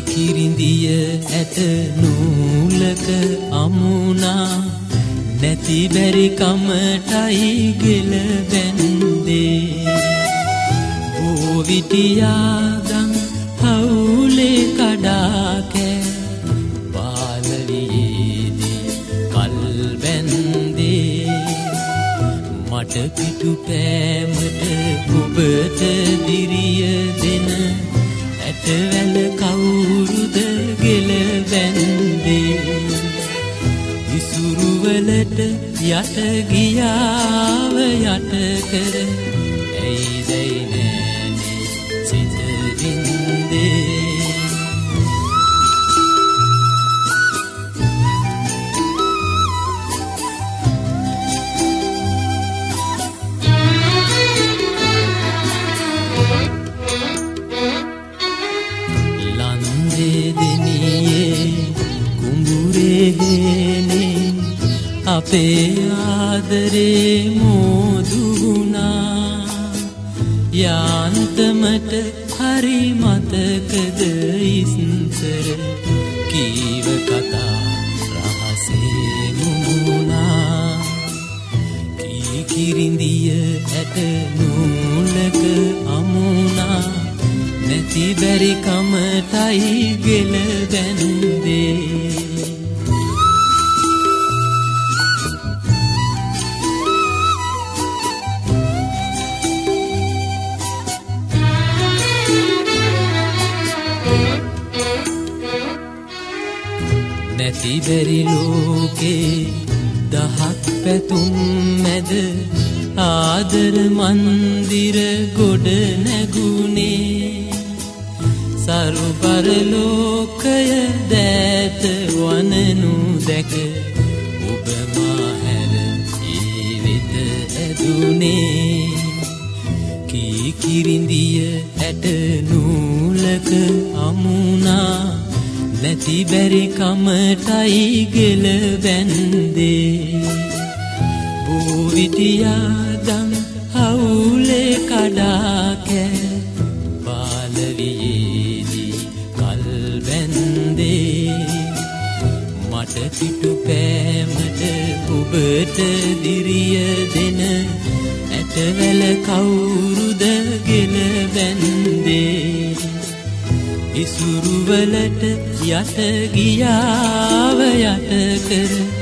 කිරිඳිය ඇට නූලක අමුණා නැති බැරි කමටයි ගෙල බැන්දේ බෝවිටියාදන් හවුලේ කඩා කෑ පාලවියේදී කල් බැන්දේ මට පිටු පෑමට ඔබට දිරිය දෙන ඇටවැල කවුරුද ගෙල බැන්දේ ඉසුරුවලට යට ගියාව යට කර ඇයිදැයි නෑනේ සිත වින්දේ අපේ ආදරේ මෝදු වුණා යාන්තමට හරි මතකද ඉස්සර කීව කතා රහසේ මුණා කිරිඳිය ඇට නූලක අමුණා නැති බැරි කමටයි ගෙල බැන්දේ නැති බැරි ලෝකේ දහත් පැතුම් මැද ආදර මන්දිර ගොඩ නැගුණේ සරු පරලෝකය දෑත වනනු දැක ඔබ මා හැර ඒ වෙත ඇදුනේ කිරිඳිය ඇට නූලක අමුණා නැති බැරි කමටයි ගෙල බැන්දේ බෝවිටියාදන් හවුලේ කඩා කෑ පාලවියේදී කල් බැන්දේ මට පිටු පෑමට ඔබට දිරිය දෙන ඇටවැල කවුරුද ගෙල බැන්දේ ඉසුරුවලට යට ගියාව යට කර